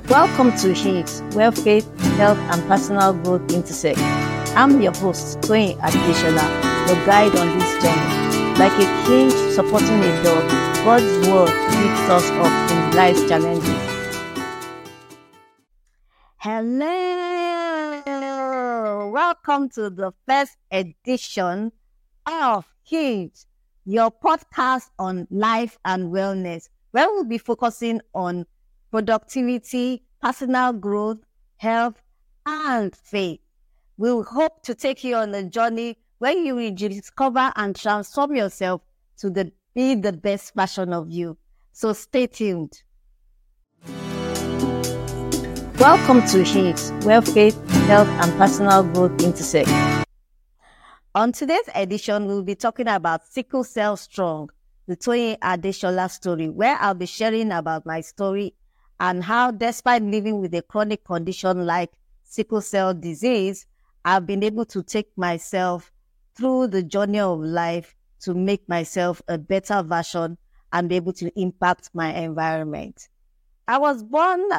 Welcome to HIT, where faith, health, and personal growth intersect. I'm your host, Toyin Adeshola, your guide on this journey. Like a king supporting a dog, God's word lifts us up in life's challenges. Hello! Welcome to the first edition of HIT, your podcast on life and wellness, where we'll be focusing on productivity, personal growth, health, and faith. We hope to take you on a journey where you will discover and transform yourself to be the best version of you. So stay tuned. Welcome to HIT, where faith, health, and personal growth intersect. On today's edition, we'll be talking about Sickle Cell Strong, the Toyin Adeshola story, where I'll be sharing about my story and how, despite living with a chronic condition like sickle cell disease, I've been able to take myself through the journey of life to make myself a better version and be able to impact my environment. I was born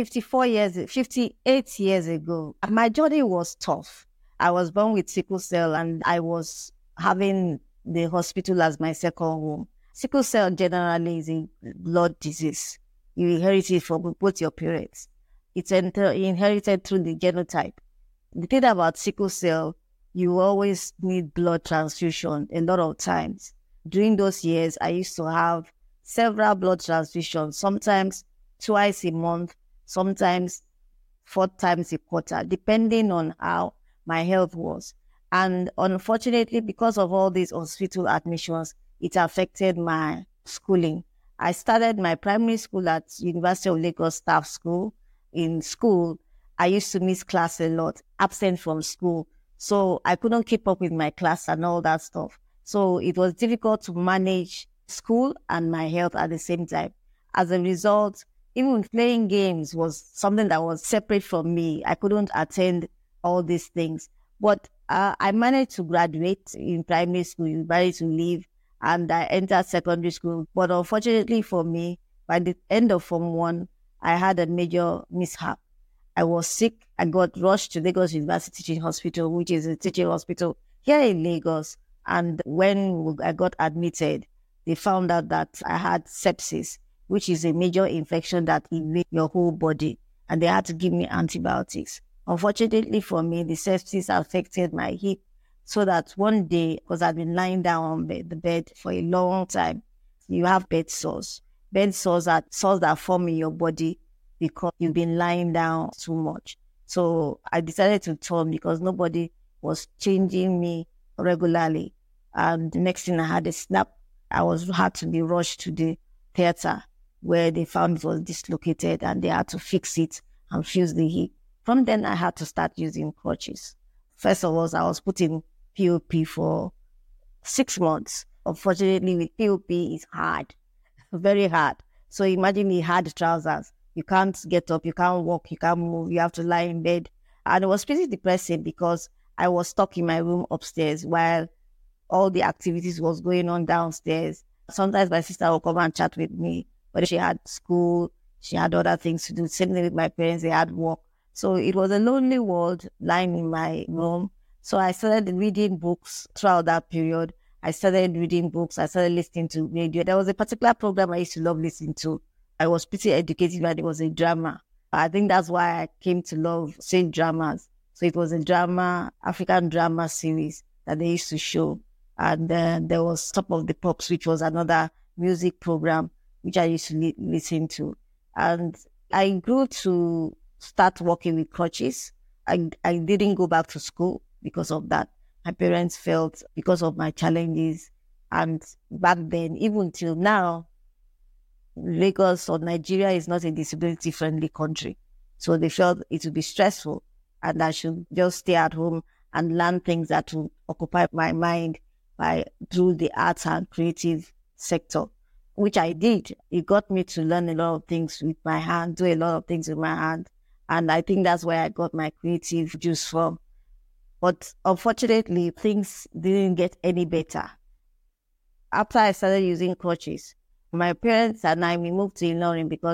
58 years ago. My journey was tough. I was born with sickle cell and I was having the hospital as my second home. Sickle cell generally is a blood disease. You inherit it from both your parents. It's inherited through the genotype. The thing about sickle cell, you always need blood transfusion a lot of times. During those years, I used to have several blood transfusions, sometimes twice a month, sometimes 4 times a quarter, depending on how my health was. And unfortunately, because of all these hospital admissions, it affected my schooling. I started my primary school at University of Lagos Staff School. In school, I used to miss class a lot, absent from school. So I couldn't keep up with my class and all that stuff. So it was difficult to manage school and my health at the same time. As a result, even playing games was something that was separate from me. I couldn't attend all these things. But I managed to graduate in primary school, managed to leave, and I entered secondary school. But unfortunately for me, by the end of Form 1, I had a major mishap. I was sick. I got rushed to Lagos University Teaching Hospital, which is a teaching hospital here in Lagos. And when I got admitted, they found out that I had sepsis, which is a major infection that invades your whole body. And they had to give me antibiotics. Unfortunately for me, the sepsis affected my hip, so that one day, because I've been lying down on the bed for a long time, you have bed sores. Bed sores are sores that form in your body because you've been lying down too much. So I decided to turn because nobody was changing me regularly. And the next thing, I had a snap. I had to be rushed to the theater where they found it was dislocated and they had to fix it and fuse the hip. From then, I had to start using crutches. First of all, I was put in POP for 6 months. Unfortunately, with POP, it's hard, very hard. So imagine the hard trousers. You can't get up, you can't walk, you can't move, you have to lie in bed. And it was pretty depressing because I was stuck in my room upstairs while all the activities was going on downstairs. Sometimes my sister would come and chat with me, but she had school, she had other things to do. Same thing with my parents, they had work. So it was a lonely world lying in my room. So I started reading books throughout that period. I started reading books. I started listening to radio. There was a particular program I used to love listening to. I was pretty educated, but it was a drama. I think that's why I came to love seeing dramas. So it was a drama, African drama series that they used to show. And then there was Top of the Pops, which was another music program, which I used to listen to. And I grew to start working with crutches. I didn't go back to school because of that. My parents felt because of my challenges. And back then, even till now, Lagos or Nigeria is not a disability-friendly country. So they felt it would be stressful and I should just stay at home and learn things that will occupy my mind through the arts and creative sector, which I did. It got me to learn a lot of things with my hand, do a lot of things with my hand. And I think that's where I got my creative juice from. But unfortunately, things didn't get any better. After I started using crutches, my parents and I, we moved to Ilorin because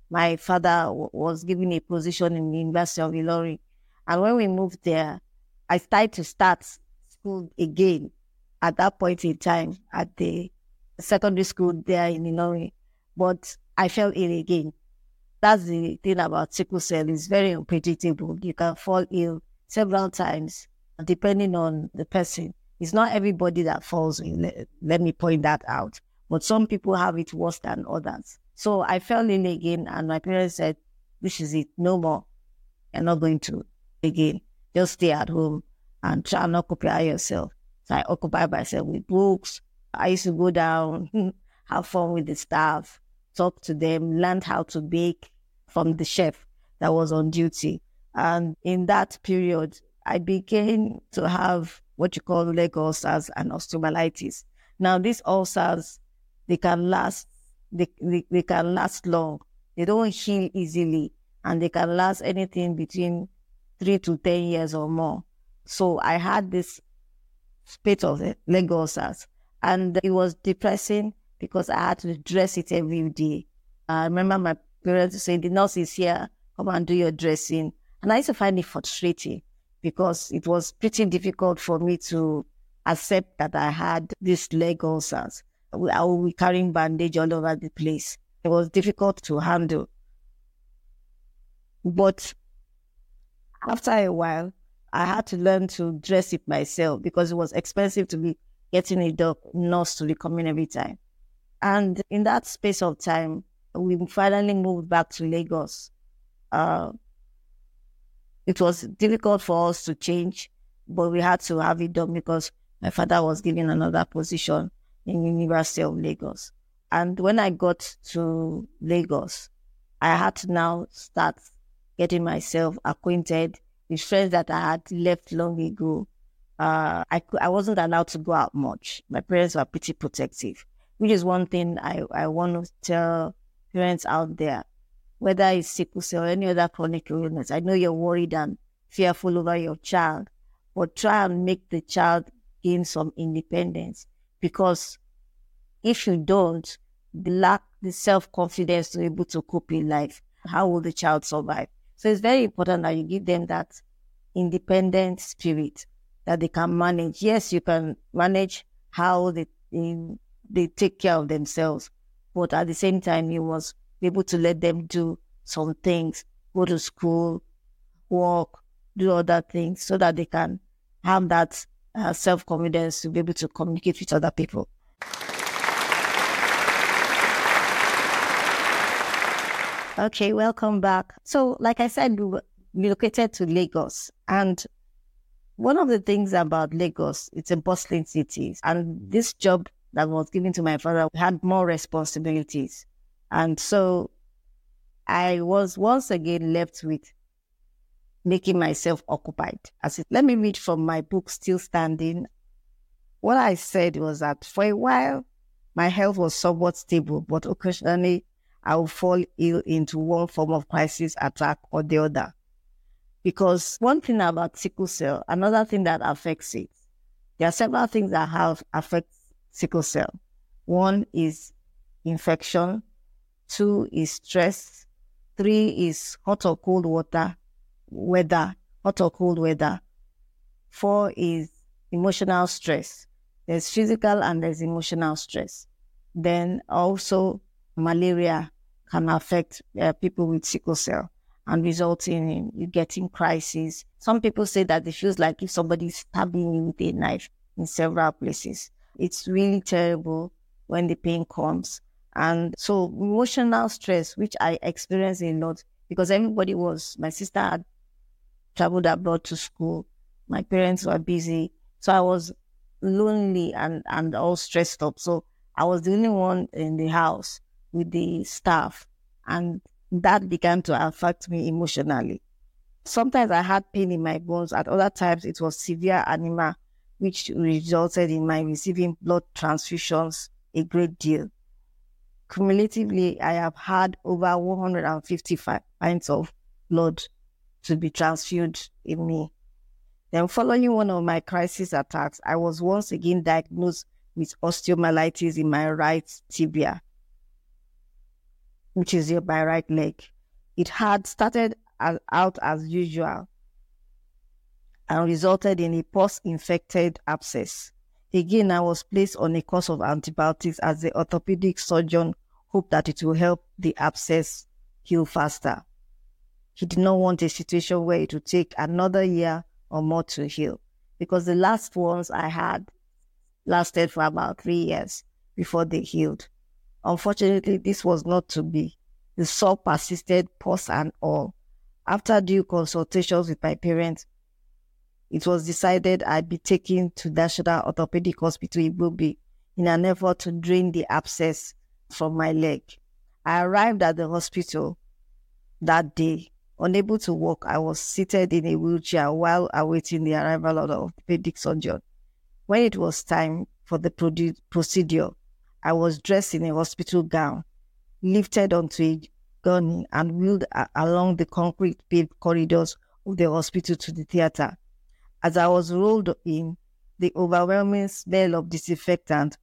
my father was given a position in the University of Ilorin. And when we moved there, I started to start school again at that point in time at the secondary school there in Ilorin. But I fell ill again. That's the thing about sickle cell. It's very unpredictable. You can fall ill several times depending on the person. It's not everybody that falls ill. Let me point that out. But some people have it worse than others. So I fell ill again, and my parents said, this is it, no more. You're not going to again. Just stay at home and try and occupy yourself. So I occupied myself with books. I used to go down, have fun with the staff, talk to them, learn how to bake from the chef that was on duty. And in that period, I began to have what you call leg ulcers and osteomyelitis. Now, these ulcers, they can last long. They don't heal easily, and they can last anything between 3 to 10 years or more. So I had this spate of leg ulcers, and it was depressing because I had to dress it every day. I remember my parents saying, the nurse is here, come and do your dressing. And I used to find it frustrating because it was pretty difficult for me to accept that I had these leg ulcers. I would be carrying bandage all over the place. It was difficult to handle. But after a while, I had to learn to dress it myself because it was expensive to be getting a nurse to be coming every time. And in that space of time, we finally moved back to Lagos. It was difficult for us to change, but we had to have it done because my father was given another position in the University of Lagos. And when I got to Lagos, I had to now start getting myself acquainted with friends that I had left long ago. I wasn't allowed to go out much. My parents were pretty protective, which is one thing I want to tell parents out there, whether it's sickle cell or any other chronic illness. I know you're worried and fearful over your child, but try and make the child gain some independence, because if you don't, lack the self-confidence to be able to cope in life, how will the child survive? So it's very important that you give them that independent spirit that they can manage. Yes, you can manage how they take care of themselves, but at the same time, you must be able to let them do some things, go to school, work, do other things, so that they can have that self-confidence to be able to communicate with other people. Okay, welcome back. So, like I said, we relocated to Lagos. And one of the things about Lagos, it's a bustling city. And this job that was given to my father had more responsibilities. And so I was once again left with making myself occupied. Let me read from my book, Still Standing. What I said was that for a while, my health was somewhat stable, but occasionally I would fall ill into one form of crisis attack or the other. Because one thing about sickle cell, another thing that affects it, there are several things that affect sickle cell. One is infection. 2 is stress. 3 is hot or cold weather. 4 is emotional stress. There's physical and there's emotional stress. Then also malaria can affect people with sickle cell and resulting in you getting crises. Some people say that it feels like if somebody's stabbing you with a knife in several places. It's really terrible when the pain comes. And so emotional stress, which I experienced a lot because my sister had traveled abroad to school. My parents were busy. So I was lonely and all stressed up. So I was the only one in the house with the staff, and that began to affect me emotionally. Sometimes I had pain in my bones. At other times, it was severe anemia, which resulted in my receiving blood transfusions a great deal. Cumulatively, I have had over 155 pints of blood to be transfused in me. Then following one of my crisis attacks, I was once again diagnosed with osteomyelitis in my right tibia. which is my right leg. It had started out as usual and resulted in a pus-infected abscess. Again, I was placed on a course of antibiotics as the orthopedic surgeon hoped that it will help the abscess heal faster. He did not want a situation where it would take another year or more to heal, because the last ones I had lasted for about 3 years before they healed. Unfortunately, this was not to be. The sore persisted, pus and all. After due consultations with my parents, it was decided I'd be taken to National Orthopedic Hospital in Igbobi in an effort to drain the abscess from my leg. I arrived at the hospital that day. Unable to walk, I was seated in a wheelchair while awaiting the arrival of the orthopedic surgeon. When it was time for the procedure, I was dressed in a hospital gown, lifted onto a gurney and wheeled along the concrete-paved corridors of the hospital to the theater. As I was rolled in, the overwhelming smell of disinfectant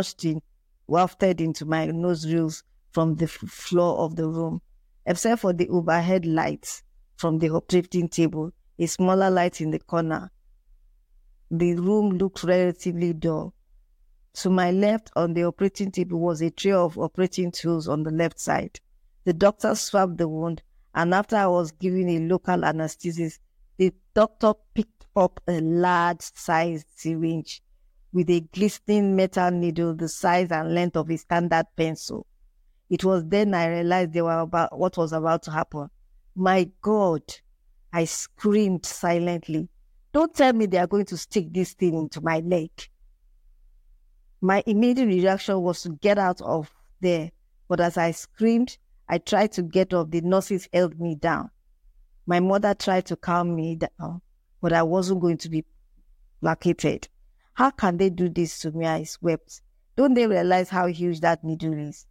wafted into my nostrils from the floor of the room. Except for the overhead lights from the operating table, a smaller light in the corner, the room looked relatively dull. To my left on the operating table was a tray of operating tools on the left side. The doctor swabbed the wound, and after I was given a local anesthesis, the doctor picked up a large-sized syringe with a glistening metal needle the size and length of a standard pencil. It was then I realized what was about to happen. My God, I screamed silently. Don't tell me they are going to stick this thing into my leg. My immediate reaction was to get out of there, but as I screamed, I tried to get up. The nurses held me down. My mother tried to calm me down, but I wasn't going to be placated. How can they do this to me? I wept. Don't they realize how huge that needle is?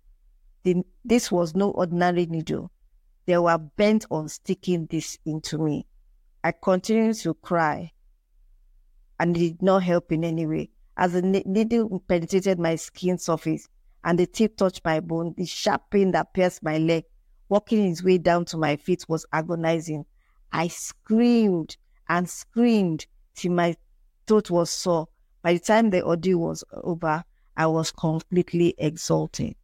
This was no ordinary needle. They were bent on sticking this into me. I continued to cry, and it did not help in any way. As the needle penetrated my skin surface and the tip touched my bone, the sharp pain that pierced my leg, working its way down to my feet, was agonizing. I screamed and screamed till my throat was sore. By the time the ordeal was over, I was completely exhausted.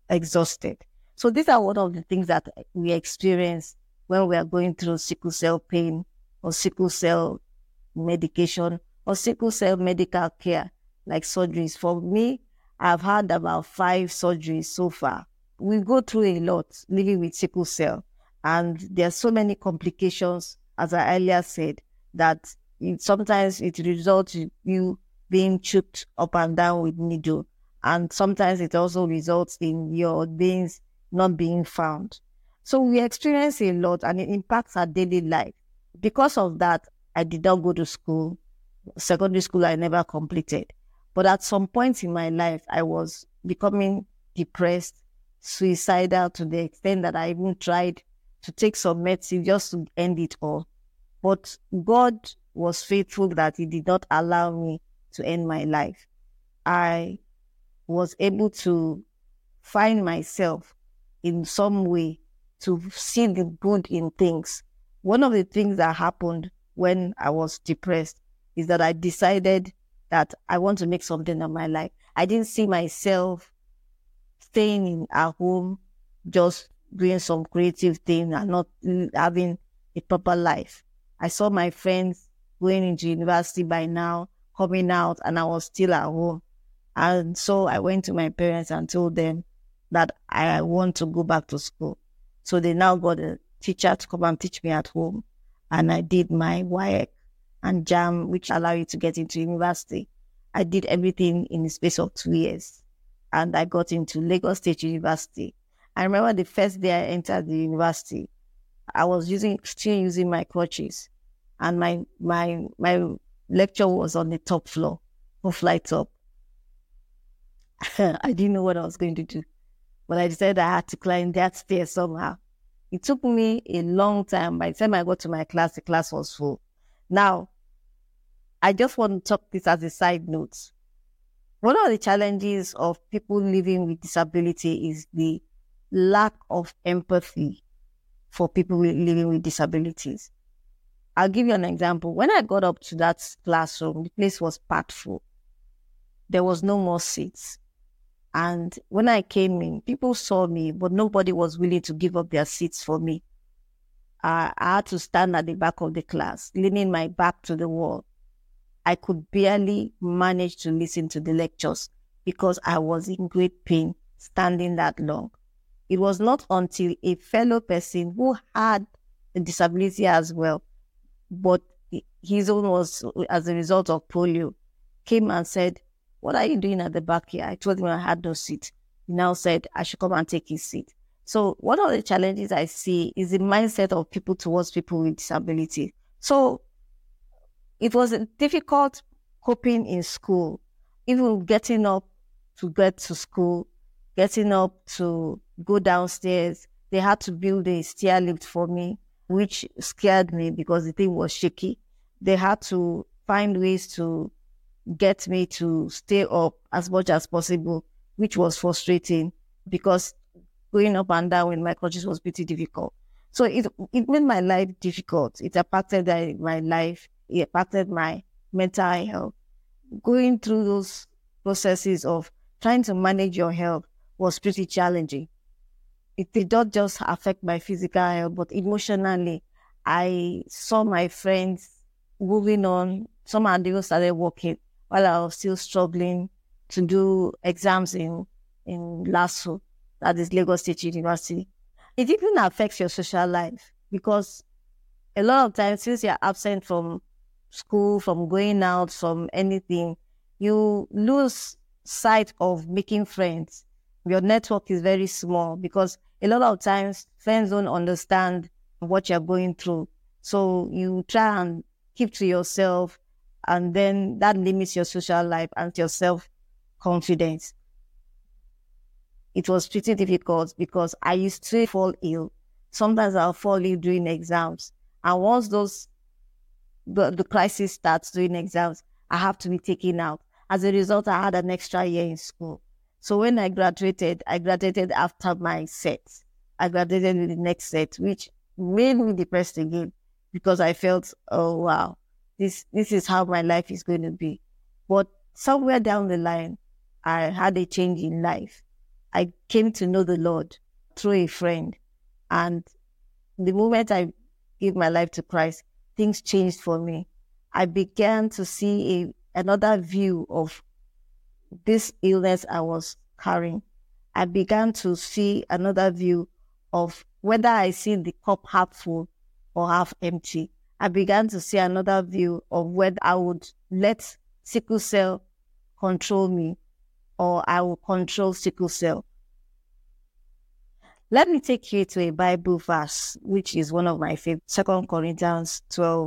So these are one of the things that we experience when we are going through sickle cell pain or sickle cell medication or sickle cell medical care, like surgeries. For me, I've had about 5 surgeries so far. We go through a lot living with sickle cell, and there are so many complications, as I earlier said, that sometimes it results in you being choked up and down with needle, and sometimes it also results in your veins not being found. So we experience a lot, and it impacts our daily life. Because of that, I did not go to school. Secondary school I never completed. But at some point in my life, I was becoming depressed, suicidal, to the extent that I even tried to take some medicine just to end it all. But God was faithful that He did not allow me to end my life. I was able to find myself in some way, to see the good in things. One of the things that happened when I was depressed is that I decided that I want to make something of my life. I didn't see myself staying in a home, just doing some creative thing and not having a proper life. I saw my friends going into university by now, coming out, and I was still at home. And so I went to my parents and told them that I want to go back to school. So they now got a teacher to come and teach me at home. And I did my WAEC and JAM, which allow you to get into university. I did everything in the space of 2 years. And I got into Lagos State University. I remember the first day I entered the university, I was still using my crutches. And my lecture was on the top floor, 4 flights up. I didn't know what I was going to do. But I decided I had to climb that stairs somehow. It took me a long time. By the time I got to my class, the class was full. Now, I just want to talk this as a side note. One of the challenges of people living with disability is the lack of empathy for people living with disabilities. I'll give you an example. When I got up to that classroom, the place was packed full. There was no more seats. And when I came in, people saw me, but nobody was willing to give up their seats for me. I had to stand at the back of the class, leaning my back to the wall. I could barely manage to listen to the lectures because I was in great pain standing that long. It was not until a fellow person who had a disability as well, but his own was as a result of polio, came and said, "What are you doing at the back here?" I told him I had no seat. He now said I should come and take his seat. So one of the challenges I see is the mindset of people towards people with disability. So it was difficult coping in school, even getting up to get to school, getting up to go downstairs. They had to build a stair lift for me, which scared me because the thing was shaky. They had to find ways to get me to stay up as much as possible, which was frustrating because going up and down with my crutches was pretty difficult. So it made my life difficult. It impacted my life. It impacted my mental health. Going through those processes of trying to manage your health was pretty challenging. It did not just affect my physical health, but emotionally, I saw my friends moving on. Some had even started working while I was still struggling to do exams in LASU, that is Lagos State University. It even affects your social life because a lot of times, since you're absent from school, from going out, from anything, you lose sight of making friends. Your network is very small because a lot of times friends don't understand what you're going through. So you try and keep to yourself, and then that limits your social life and your self-confidence. It was pretty difficult because I used to fall ill. Sometimes I'll fall ill during exams. And once the crisis starts during exams, I have to be taken out. As a result, I had an extra year in school. So when I graduated after my set. I graduated with the next set, which made me depressed again because I felt, oh, wow, this is how my life is going to be. But somewhere down the line, I had a change in life. I came to know the Lord through a friend. And the moment I gave my life to Christ, things changed for me. I began to see another view of this illness I was carrying. I began to see another view of whether I see the cup half full or half empty. I began to see another view of whether I would let sickle cell control me or I will control sickle cell. Let me take you to a Bible verse, which is one of my favorite, 2 Corinthians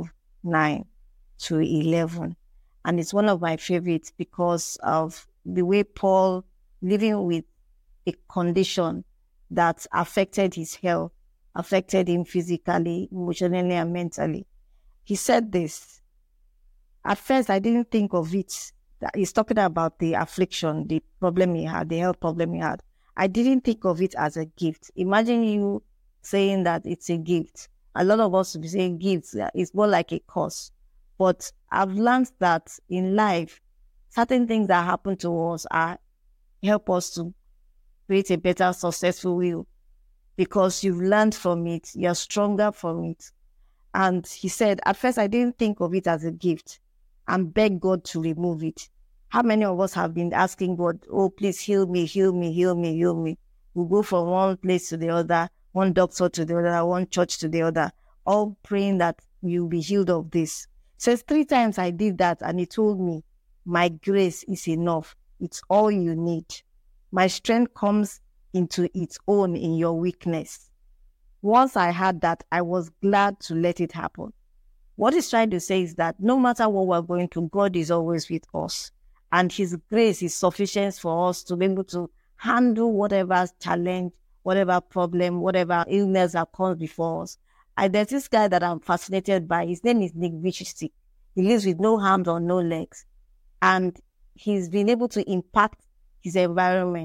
12:9-11. And it's one of my favorites because of the way Paul, living with a condition that affected his health, affected him physically, emotionally, and mentally. He said this. At first, I didn't think of it. He's talking about the affliction, the problem he had, the health problem he had. I didn't think of it as a gift. Imagine you saying that it's a gift. A lot of us will be saying gifts. It's more like a curse. But I've learned that in life, certain things that happen to us help us to create a better, successful will because you've learned from it. You're stronger from it. And he said, at first, I didn't think of it as a gift and beg God to remove it. How many of us have been asking God, oh, please heal me, heal me, heal me, heal me? We go from one place to the other, one doctor to the other, one church to the other, all praying that you'll be healed of this. Says 3 times I did that, and he told me, my grace is enough. It's all you need. My strength comes into its own in your weakness. Once I had that, I was glad to let it happen. What he's trying to say is that no matter what we're going through, God is always with us. And his grace is sufficient for us to be able to handle whatever challenge, whatever problem, whatever illness that comes before us. There's this guy that I'm fascinated by. His name is Nick Vujicic. He lives with no arms or no legs. And he's been able to impact his environment.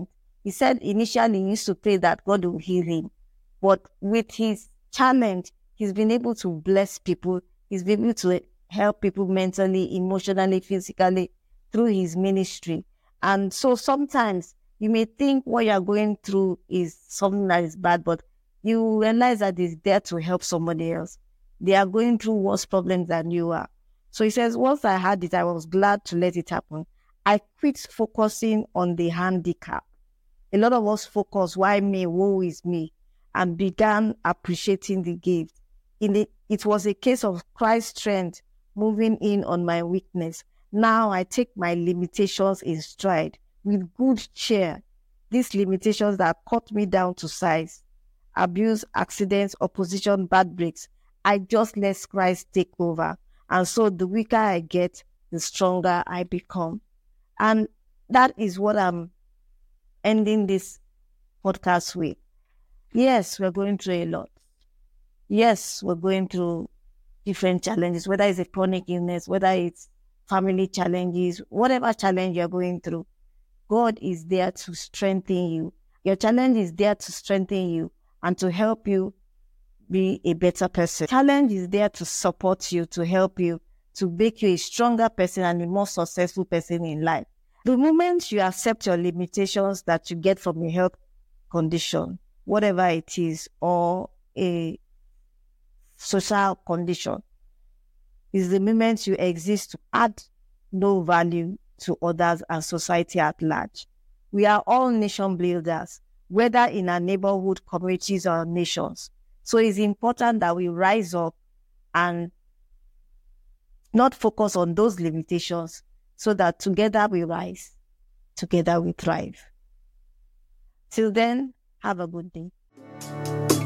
He said initially he used to pray that God will heal him. But with his challenge, he's been able to bless people. He's been able to help people mentally, emotionally, physically through his ministry. And so sometimes you may think what you're going through is something that is bad, but you realize that it's there to help somebody else. They are going through worse problems than you are. So he says, once I had it, I was glad to let it happen. I quit focusing on the handicap. A lot of us focus, why me, woe is me, and began appreciating the gift. It was a case of Christ's strength moving in on my weakness. Now I take my limitations in stride with good cheer. These limitations that cut me down to size, abuse, accidents, opposition, bad breaks, I just let Christ take over. And so the weaker I get, the stronger I become. And that is what I'm ending this podcast with. Yes, we're going through a lot. Yes, we're going through different challenges, whether it's a chronic illness, whether it's family challenges, whatever challenge you're going through. God is there to strengthen you. Your challenge is there to strengthen you and to help you be a better person. Challenge is there to support you, to help you, to make you a stronger person and a more successful person in life. The moment you accept your limitations that you get from a health condition, whatever it is, or a social condition, is the moment you exist to add no value to others and society at large. We are all nation builders, whether in our neighborhood, communities, or nations. So it's important that we rise up and not focus on those limitations so that together we rise, together we thrive. Till then, have a good day.